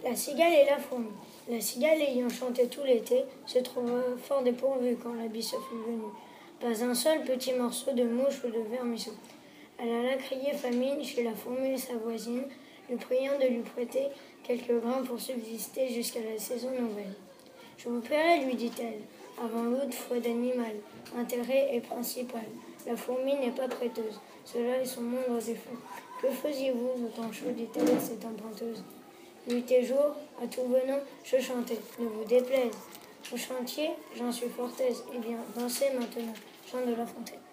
La cigale et la fourmi. La cigale, ayant chanté tout l'été, se trouva fort dépourvue quand la bise fut venue. Pas un seul petit morceau de mouche ou de vermisseau. Elle alla crier famine chez la fourmi sa voisine, lui priant de lui prêter quelques grains pour subsister jusqu'à la saison nouvelle. « Je vous paierai, lui dit-elle, avant l'autre foi d'animal. L'intérêt est principal. La fourmi n'est pas prêteuse. Cela est son moindre défaut. Que faisiez-vous au temps chaud, dit-elle à cette emprunteuse. Nuit et jour, à tout venant, je chantais. Ne vous déplaise. Vous chantiez, j'en suis fort aise. Eh bien, dansez maintenant, chant de La Fontaine.